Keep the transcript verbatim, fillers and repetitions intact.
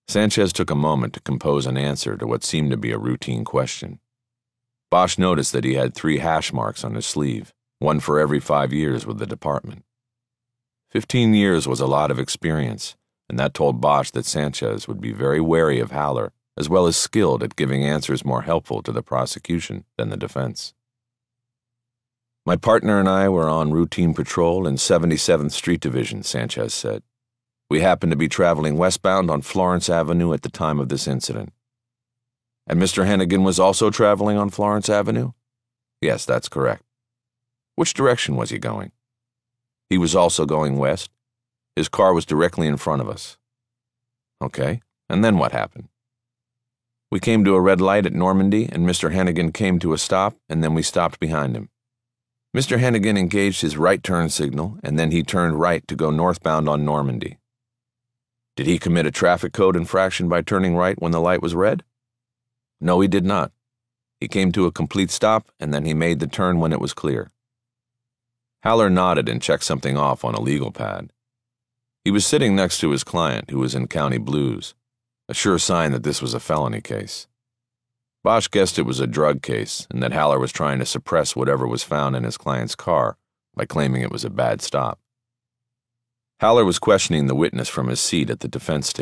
Sanchez took a moment to compose an answer to what seemed to be a routine question. Bosch noticed that he had three hash marks on his sleeve, one for every five years with the department. Fifteen years was a lot of experience, and that told Bosch that Sanchez would be very wary of Haller, as well as skilled at giving answers more helpful to the prosecution than the defense. My partner and I were on routine patrol in seventy-seventh Street Division, Sanchez said. We happened to be traveling westbound on Florence Avenue at the time of this incident. And Mister Hennigan was also traveling on Florence Avenue? Yes, that's correct. Which direction was he going? He was also going west. His car was directly in front of us. Okay, and then what happened? We came to a red light at Normandy, and Mister Hennigan came to a stop, and then we stopped behind him. Mister Hennigan engaged his right turn signal, and then he turned right to go northbound on Normandy. Did he commit a traffic code infraction by turning right when the light was red? No, he did not. He came to a complete stop, and then he made the turn when it was clear. Haller nodded and checked something off on a legal pad. He was sitting next to his client, who was in County Blues, a sure sign that this was a felony case. Bosch guessed it was a drug case, and that Haller was trying to suppress whatever was found in his client's car by claiming it was a bad stop. Haller was questioning the witness from his seat at the defense table.